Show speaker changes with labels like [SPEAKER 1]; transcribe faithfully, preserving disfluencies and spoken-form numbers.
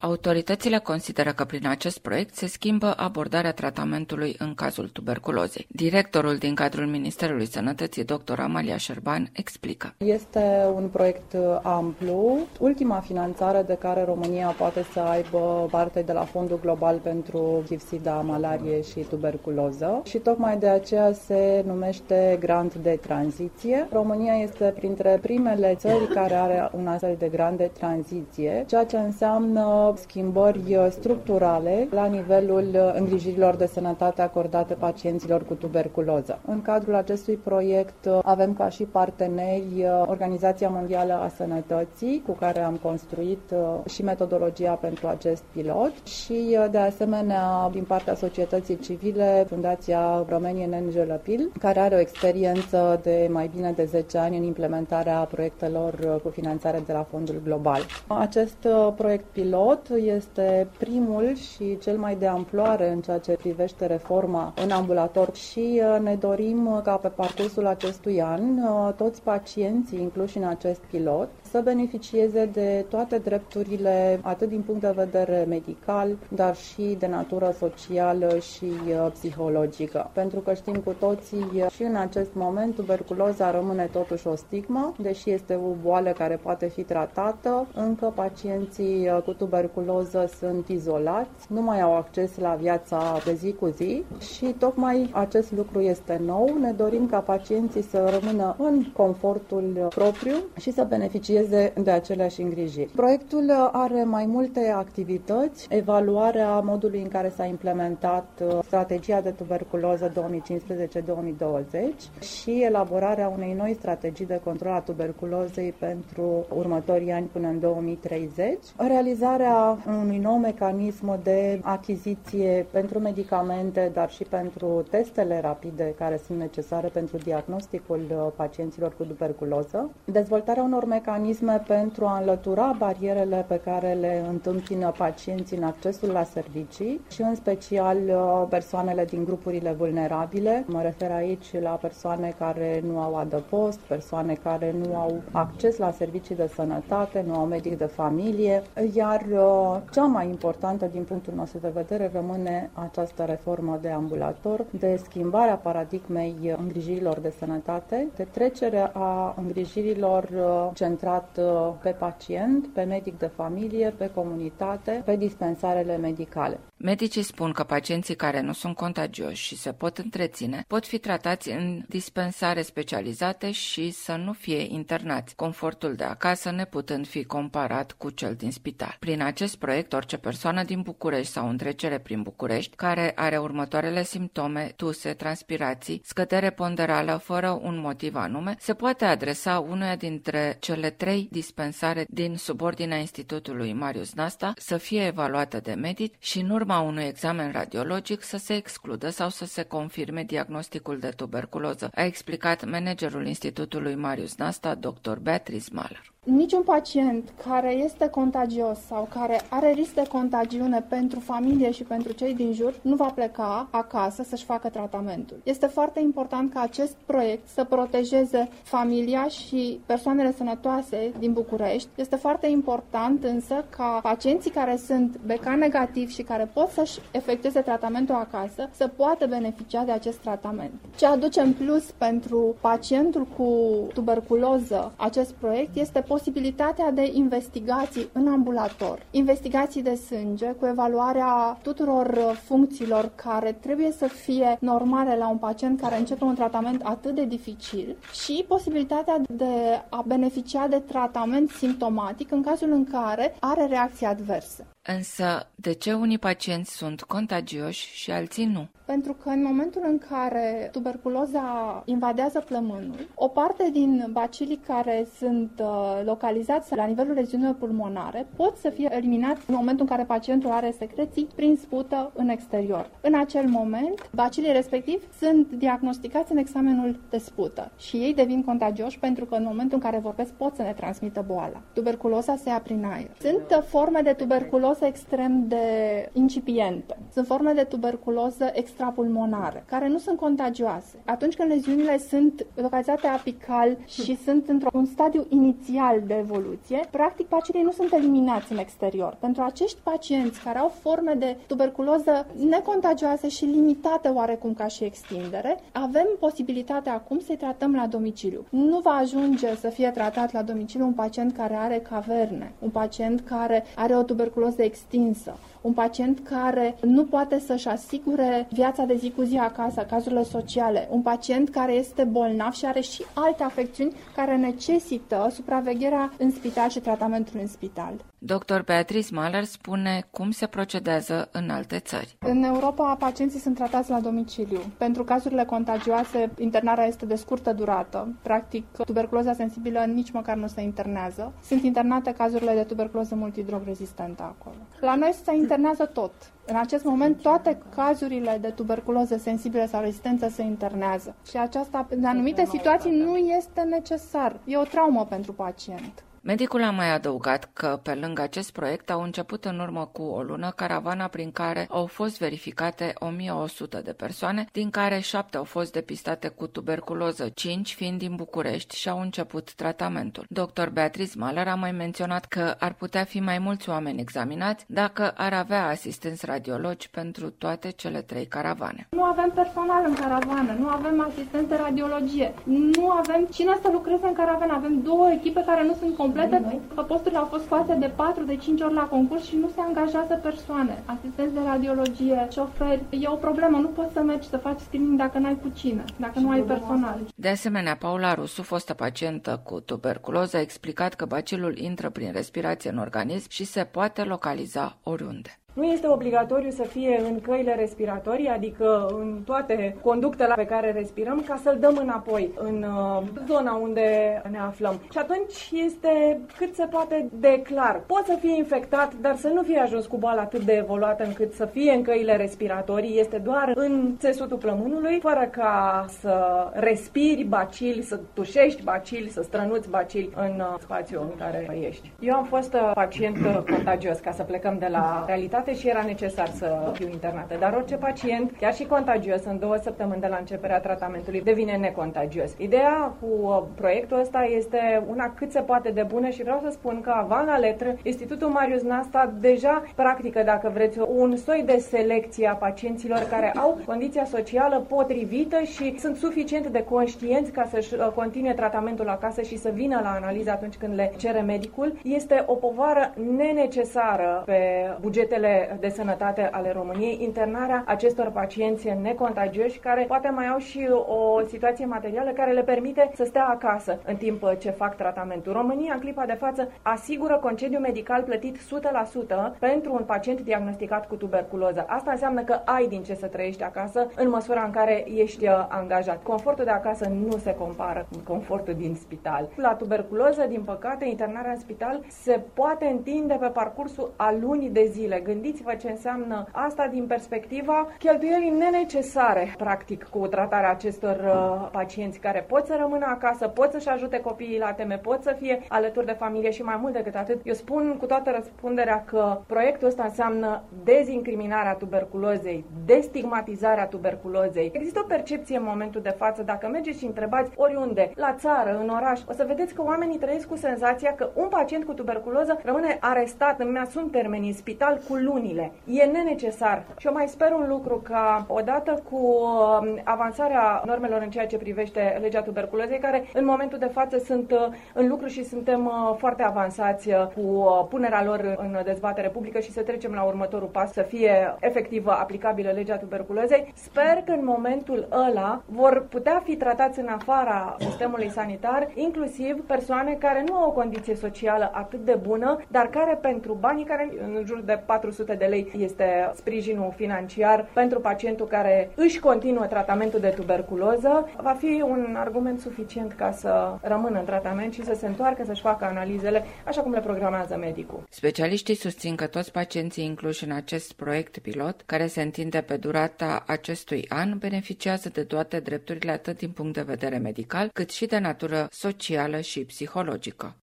[SPEAKER 1] Autoritățile consideră că prin acest proiect se schimbă abordarea tratamentului în cazul tuberculozei. Directorul din cadrul Ministerului Sănătății, doctor Amalia Șerban, explică.
[SPEAKER 2] Este un proiect amplu, ultima finanțare de care România poate să aibă parte de la Fondul Global pentru H I V-SIDA, malarie și tuberculoză și tocmai de aceea se numește grant de tranziție. România este printre primele țări care are un astfel de grant de tranziție, ceea ce înseamnă schimbări structurale la nivelul îngrijirilor de sănătate acordate pacienților cu tuberculoză. În cadrul acestui proiect avem ca și parteneri Organizația Mondială a Sănătății, cu care am construit și metodologia pentru acest pilot și, de asemenea, din partea societății civile, Fundația Romanian Angela Pill, care are o experiență de mai bine de zece ani în implementarea proiectelor cu finanțare de la Fondul Global. Acest proiect pilot este primul și cel mai de amploare în ceea ce privește reforma în ambulator și ne dorim ca pe parcursul acestui an toți pacienții incluși în acest pilot să beneficieze de toate drepturile, atât din punct de vedere medical, dar și de natură socială și psihologică. Pentru că știm cu toții și în acest moment tuberculoza rămâne totuși o stigmă, deși este o boală care poate fi tratată, încă pacienții cu tuberculoză sunt izolați, nu mai au acces la viața de zi cu zi și tocmai acest lucru este nou. Ne dorim ca pacienții să rămână în confortul propriu și să beneficieze de aceleași îngrijiri. Proiectul are mai multe activități, evaluarea modului în care s-a implementat strategia de tuberculoză două mii cincisprezece două mii douăzeci și elaborarea unei noi strategii de control a tuberculozei pentru următorii ani până în două mii treizeci, realizarea unui nou mecanism de achiziție pentru medicamente, dar și pentru testele rapide care sunt necesare pentru diagnosticul pacienților cu tuberculoză, dezvoltarea unor mecanisme pentru a înlătura barierele pe care le întâmpină pacienții în accesul la servicii și în special persoanele din grupurile vulnerabile. Mă refer aici la persoane care nu au adăpost, persoane care nu au acces la servicii de sănătate, nu au medic de familie, iar cea mai importantă din punctul nostru de vedere rămâne această reformă de ambulator, de schimbarea paradigmei îngrijirilor de sănătate, de trecerea a îngrijirilor centrate pe pacient, pe medic de familie, pe comunitate, pe dispensarele medicale.
[SPEAKER 1] Medicii spun că pacienții care nu sunt contagioși și se pot întreține pot fi tratați în dispensare specializate și să nu fie internați, confortul de acasă neputând fi comparat cu cel din spital. Prin acest proiect, orice persoană din București sau în trecere prin București, care are următoarele simptome, tuse, transpirații, scădere ponderală fără un motiv anume, se poate adresa unuia dintre cele trei dispensare din subordinea Institutului Marius Nasta, să fie evaluată de medici și în urma unui examen radiologic să se excludă sau să se confirme diagnosticul de tuberculoză, a explicat managerul Institutului Marius Nasta, doctor Beatrice Mahler.
[SPEAKER 3] Niciun pacient care este contagios sau care are risc de contagiune pentru familie și pentru cei din jur nu va pleca acasă să-și facă tratamentul. Este foarte important ca acest proiect să protejeze familia și persoanele sănătoase din București. Este foarte important însă ca pacienții care sunt B K negativi și care pot să-și efectueze tratamentul acasă să poată beneficia de acest tratament. Ce aduce în plus pentru pacientul cu tuberculoză acest proiect este posibilitatea de investigații în ambulator, investigații de sânge cu evaluarea tuturor funcțiilor care trebuie să fie normale la un pacient care începe un tratament atât de dificil și posibilitatea de a beneficia de tratament simptomatic în cazul în care are reacții adverse.
[SPEAKER 1] Însă, de ce unii pacienți sunt contagioși și alții nu?
[SPEAKER 3] Pentru că în momentul în care tuberculoza invadează plămânul, o parte din bacilii care sunt uh, localizați la nivelul regiunilor pulmonare pot să fie eliminați în momentul în care pacientul are secreții prin spută în exterior. În acel moment, bacilii respectivi sunt diagnosticați în examenul de spută și ei devin contagioși pentru că în momentul în care vorbesc pot să ne transmită boala. Tuberculoza se ia prin aer. Sunt uh, forme de tuberculoză extrem de incipiente. Sunt forme de tuberculoză extrapulmonare, care nu sunt contagioase. Atunci când leziunile sunt localizate apical și sunt într-un stadiu inițial egal de evoluție, practic pacienții nu sunt eliminați în exterior. Pentru acești pacienți care au forme de tuberculoză necontagioase și limitate oarecum ca și extindere, avem posibilitatea acum să-i tratăm la domiciliu. Nu va ajunge să fie tratat la domiciliu un pacient care are caverne, un pacient care are o tuberculoză extinsă, un pacient care nu poate să-și asigure viața de zi cu zi acasă, cazurile sociale, un pacient care este bolnav și are și alte afecțiuni care necesită supravegherea în spital și tratamentul în spital.
[SPEAKER 1] doctor Beatrice Mahler spune cum se procedează în alte țări.
[SPEAKER 3] În Europa, pacienții sunt tratați la domiciliu. Pentru cazurile contagioase, internarea este de scurtă durată. Practic, tuberculoza sensibilă nici măcar nu se internează. Sunt internate cazurile de tuberculoză multidrog rezistentă acolo. La noi se internează tot. În acest moment, toate cazurile de tuberculoză sensibilă sau rezistență se internează. Și aceasta, în anumite situații, nu este necesar. E o traumă pentru pacient.
[SPEAKER 1] Medicul a mai adăugat că, pe lângă acest proiect, au început în urmă cu o lună caravana prin care au fost verificate o mie o sută de persoane, din care șapte au fost depistate cu tuberculoză, cinci fiind din București și au început tratamentul. doctor Beatrice Mahler a mai menționat că ar putea fi mai mulți oameni examinați dacă ar avea asistenți radiologi pentru toate cele trei caravane.
[SPEAKER 3] Nu avem personal în caravană, nu avem asistenți de radiologie, nu avem cine să lucreze în caravană, avem două echipe care nu sunt complete. Posturile au fost scoase de patru, de cinci ori la concurs și nu se angajează persoane. Asistenți de radiologie, șoferi, e o problemă, nu poți să mergi să faci screening dacă n-ai cu cine, dacă nu ai personal.
[SPEAKER 1] De asemenea, Paula Rusu, fostă pacientă cu tuberculoză, a explicat că bacilul intră prin respirație în organism și se poate localiza oriunde.
[SPEAKER 4] Nu este obligatoriu să fie în căile respiratorii, adică în toate conductele pe care respirăm, ca să-l dăm înapoi în uh, zona unde ne aflăm. Și atunci este cât se poate de clar. Poți să fii infectat, dar să nu fie ajuns cu boala atât de evoluată încât să fie în căile respiratorii. Este doar în țesutul plămânului, fără ca să respiri bacili, să tușești bacili, să strănuți bacili în uh, spațiul în care ești. Eu am fost uh, pacient uh, contagios, ca să plecăm de la realitate, și era necesar să fiu internată. Dar orice pacient, chiar și contagios, în două săptămâni de la începerea tratamentului, devine necontagios. Ideea cu proiectul ăsta este una cât se poate de bună și vreau să spun că avant la letră, Institutul Marius Nasta deja practică, dacă vreți, un soi de selecție a pacienților care au condiția socială potrivită și sunt suficient de conștienți ca să-și continue tratamentul acasă și să vină la analiză atunci când le cere medicul. Este o povară nenecesară pe bugetele de sănătate ale României, internarea acestor pacienți necontagioși care poate mai au și o situație materială care le permite să stea acasă în timp ce fac tratamentul. România, în clipa de față, asigură concediu medical plătit o sută la sută pentru un pacient diagnosticat cu tuberculoză. Asta înseamnă că ai din ce să trăiești acasă în măsura în care ești angajat. Confortul de acasă nu se compară cu confortul din spital. La tuberculoză, din păcate, internarea în spital se poate întinde pe parcursul a luni de zile. Gândiți-vă ce înseamnă asta din perspectiva cheltuielii nenecesare, practic, cu tratarea acestor uh, pacienți care pot să rămână acasă, pot să-și ajute copiii la teme, pot să fie alături de familie și mai mult decât atât. Eu spun cu toată răspunderea că proiectul ăsta înseamnă dezincriminarea tuberculozei, destigmatizarea tuberculozei. Există o percepție în momentul de față, dacă mergeți și întrebați oriunde, la țară, în oraș, o să vedeți că oamenii trăiesc cu senzația că un pacient cu tuberculoză rămâne arestat, îmi asum termenii, în spital cu lunile. E nenecesar. Și eu mai sper un lucru, ca odată cu avansarea normelor în ceea ce privește legea tuberculozei, care în momentul de față sunt în lucru și suntem foarte avansați cu punerea lor în dezbatere publică și să trecem la următorul pas, să fie efectivă aplicabilă legea tuberculozei. Sper că în momentul ăla vor putea fi tratați în afara sistemului sanitar, inclusiv persoane care nu au o condiție socială atât de bună, dar care pentru banii care în jur de patru sute de lei este sprijinul financiar pentru pacientul care își continuă tratamentul de tuberculoză, va fi un argument suficient ca să rămână în tratament și să se întoarcă să-și facă analizele așa cum le programează medicul.
[SPEAKER 1] Specialiștii susțin că toți pacienții incluși în acest proiect pilot, care se întinde pe durata acestui an, beneficiază de toate drepturile atât din punct de vedere medical, cât și de natură socială și psihologică.